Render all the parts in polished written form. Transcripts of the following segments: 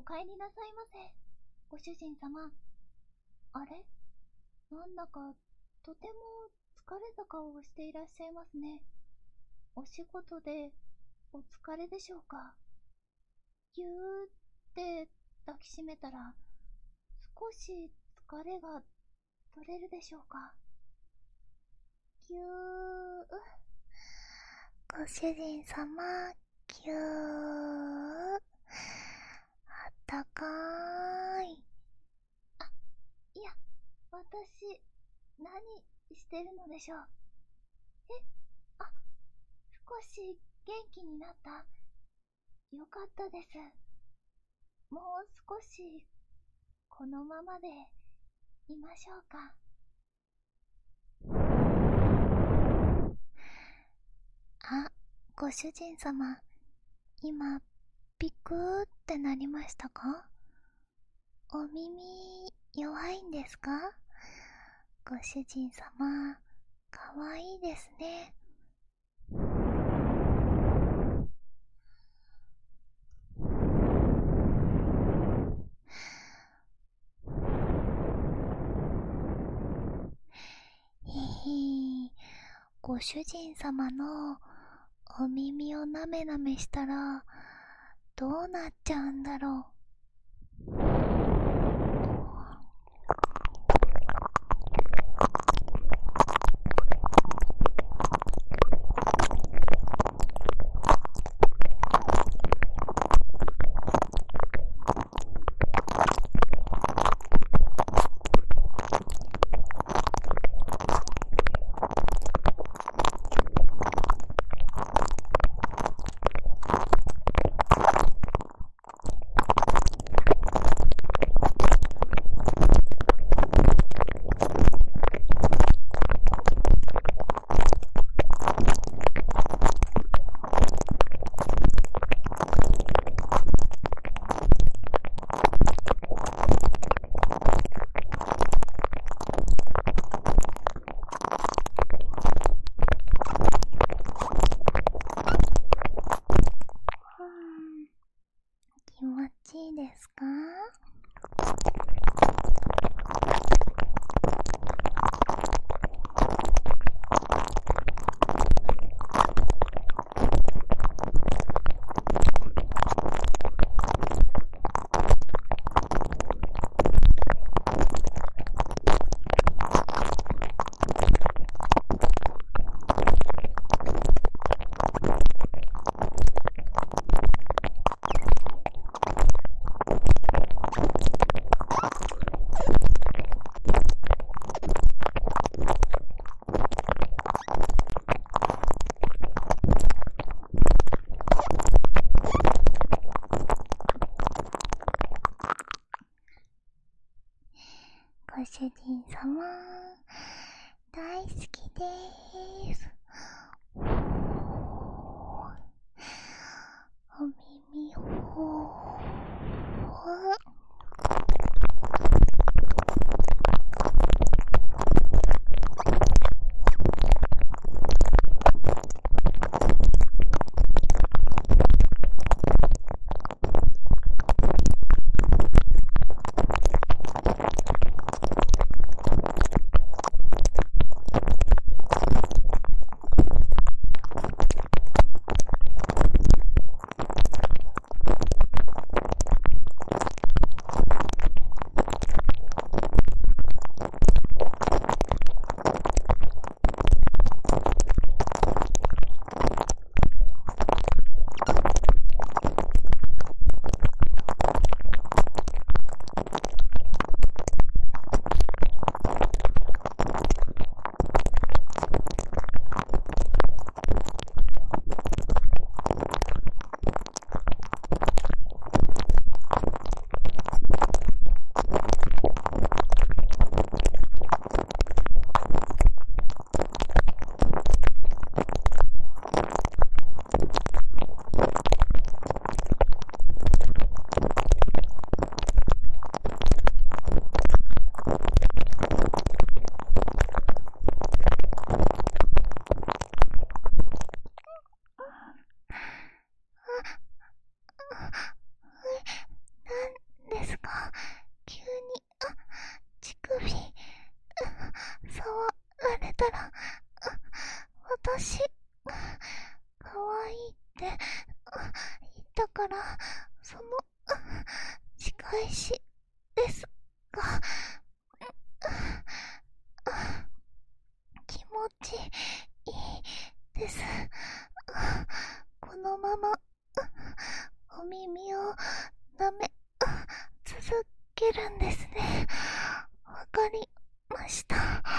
帰りなさいませ、ご主人様。あれ、なんだかとても疲れた顔をしていらっしゃいますね。お仕事でお疲れでしょうか。ぎゅーって抱きしめたら少し疲れが取れるでしょうか。ぎゅー。ご主人様、ぎゅー。あったかーい。あ、いや、私、何してるのでしょう。あ、少し元気になった。よかったです。もう少し、このままでいましょうか。あ、ご主人様、今、ピクーってなりましたか？お耳、弱いんですか？ご主人様、かわいいですね。ご主人様のお耳をなめなめしたらどうなっちゃうんだろう。気持ちいいですか？ご主人様、大好きでーす。お耳ほー。 その仕返しですが、気持ちいいです。このままお耳を舐め続けるんですね。わかりました。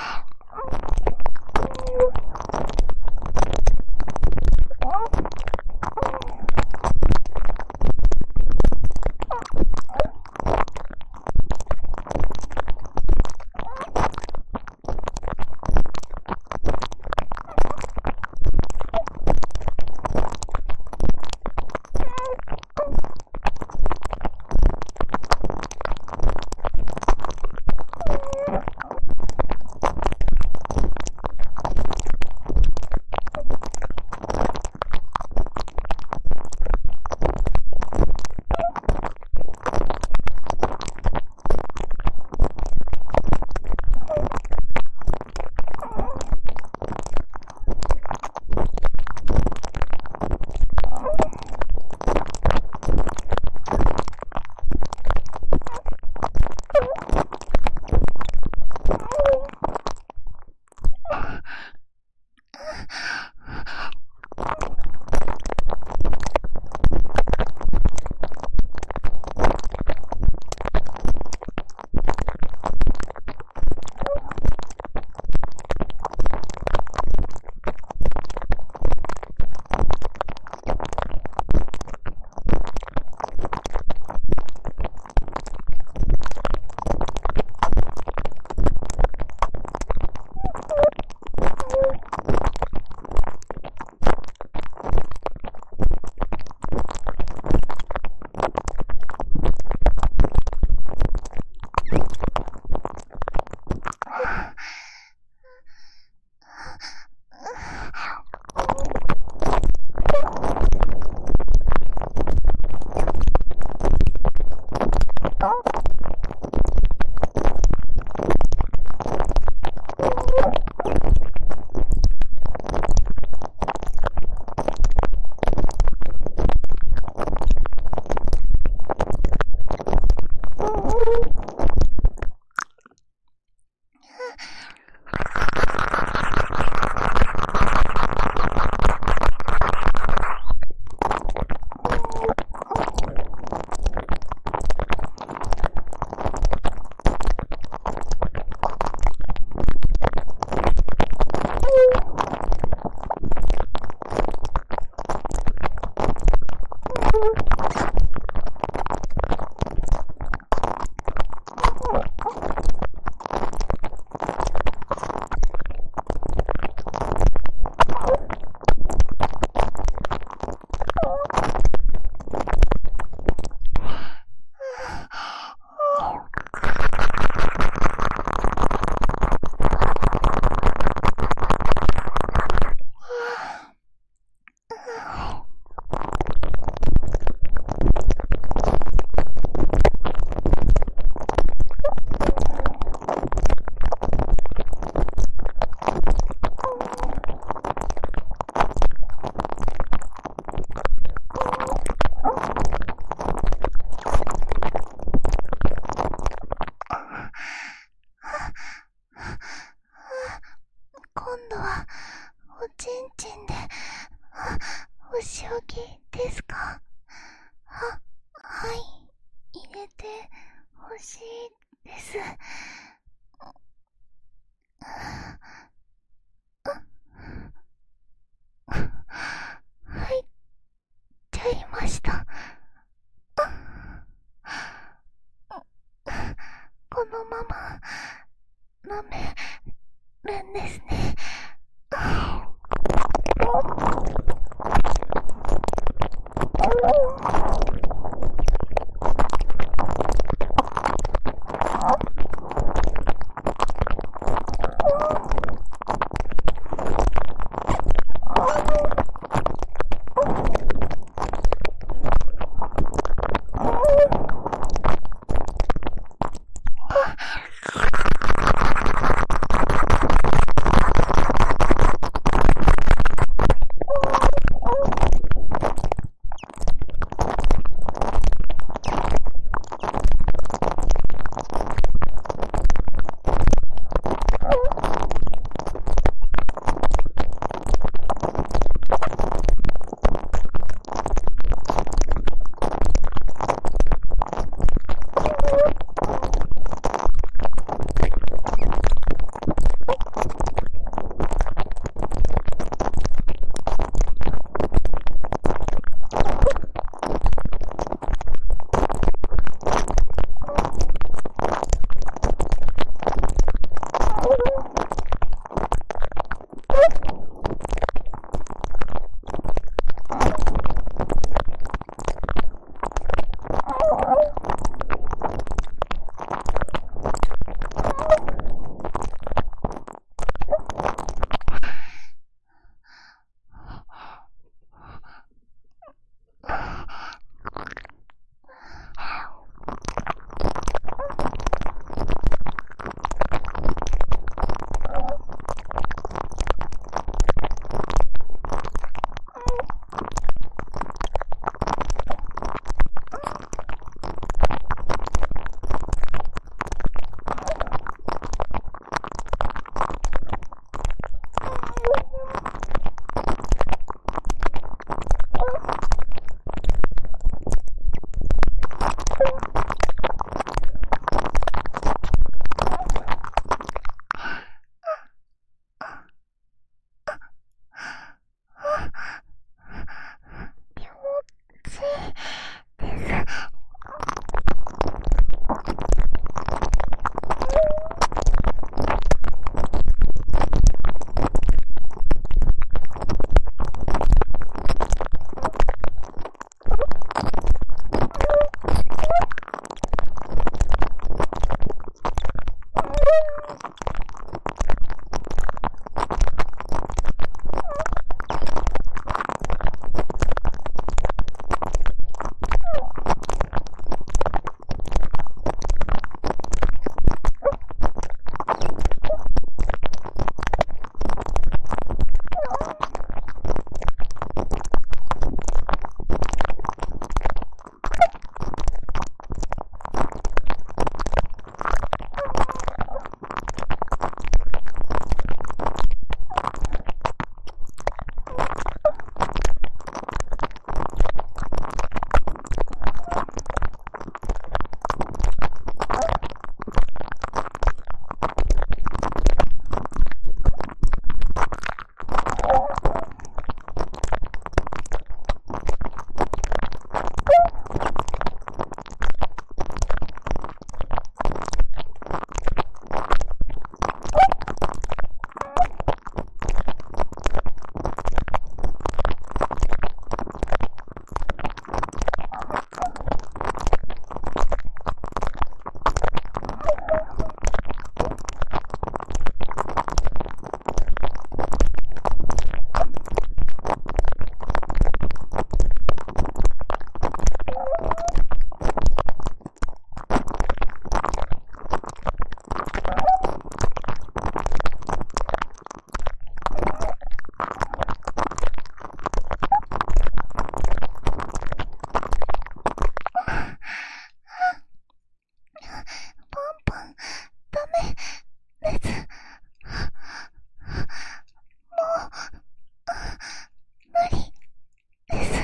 お仕置きですか？はい、入れてほしいです。入っちゃいました。このまま舐めるんですね。 気持ちいいです。ポンポン、ダメです。もう、無理です。はい。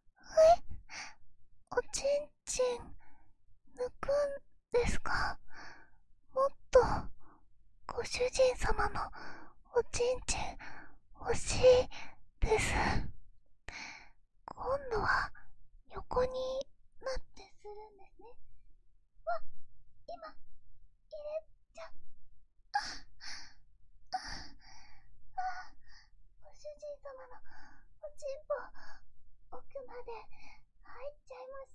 おちんちん、抜くんですか？もっと、ご主人様のおちんちん、欲しいです。今度は、横になってするんですね。わ、今、入れちゃっご主人様のおちんぽ奥まで入っちゃいました。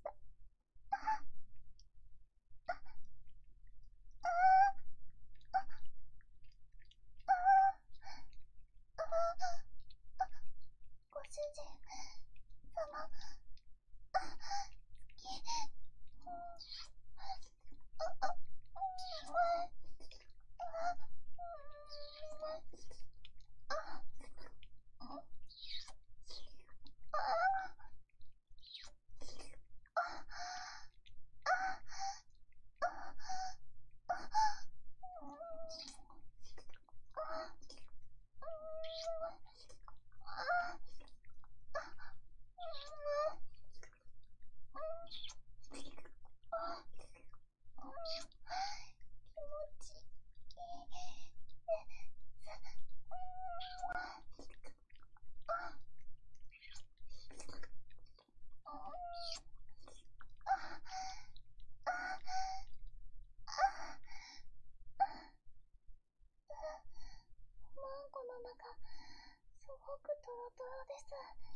ご主人様、好き。マンゴの中、すごくトロトロです。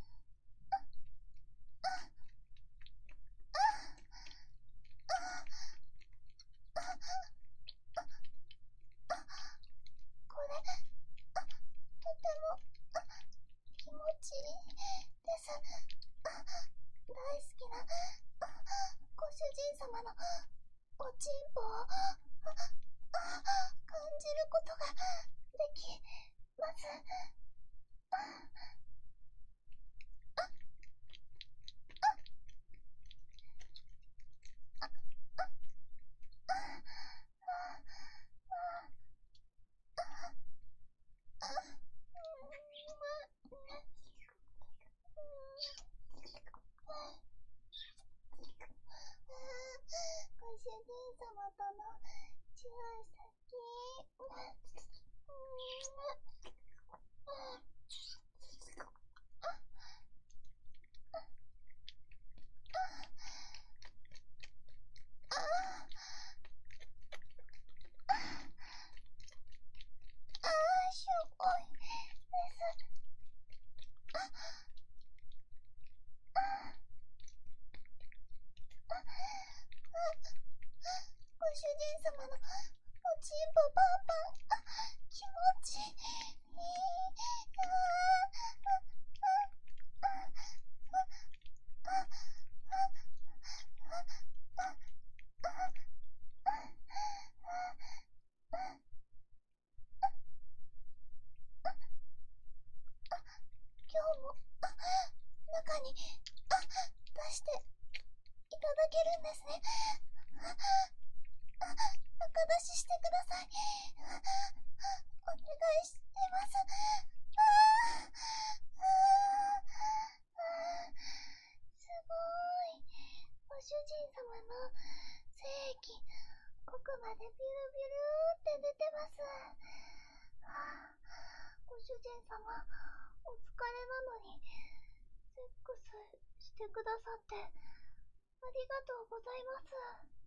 これ、とても気持ちいいです。大好きなご主人様のおちんぽを感じることができます。 元の注射器。すごいです。ご主人様のおちんぽパンパン、気持ちいい。今日も中に出していただけるんですね。中出ししてください。お願いします。すごい。ご主人様の精液、奥までビュルビュルって出てます。ご主人様、お疲れなのに、セックスしてくださって、ありがとうございます。